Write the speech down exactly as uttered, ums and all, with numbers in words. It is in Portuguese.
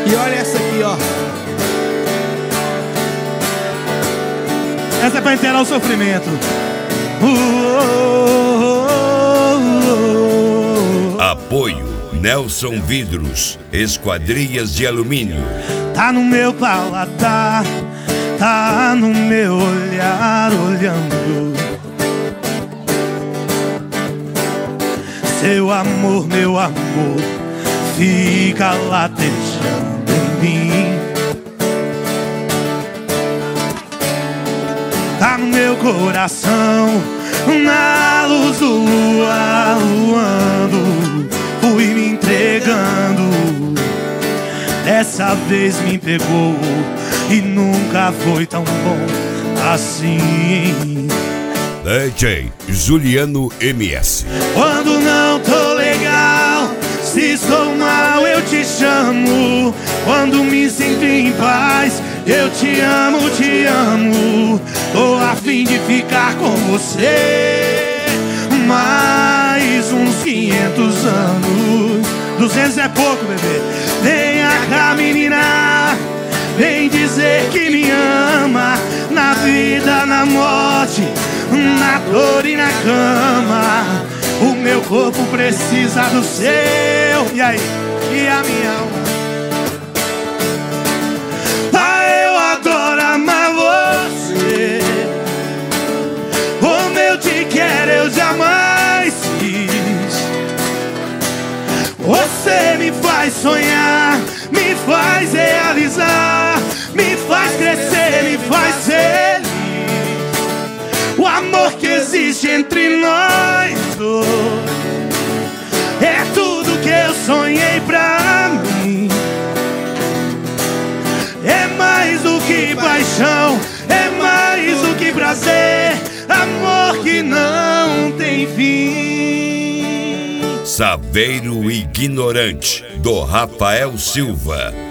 E olha essa aqui, ó. Essa é pra inteirar o sofrimento. Apoio Nelson Vidros, Esquadrias de Alumínio. Tá no meu paladar, tá no meu olhar olhando. Seu amor, meu amor, fica latejando em mim. Tá no meu coração, na luz do luar, luando, fui me entregando. Dessa vez me pegou e nunca foi tão bom assim. D J Juliano M S. Quando não tô legal, se estou mal eu te chamo. Quando me sinto em paz, eu te amo, te amo. Tô a fim de ficar com você mais uns quinhentos anos. Duzentos é pouco, bebê. Vem cá, menina, vem dizer que me ama. Na vida, na morte, na dor e na cama. O meu corpo precisa do seu. E aí? E a minha alma? Ah, eu adoro amar você. Como eu te quero, eu jamais fiz. Você me faz sonhar, me faz realizar, me faz crescer, me faz feliz. O amor que existe entre nós dois é tudo que eu sonhei pra mim. É mais do que paixão, é mais do que prazer. Amor que não tem fim. Saveiro Ignorante, do Rafael Silva.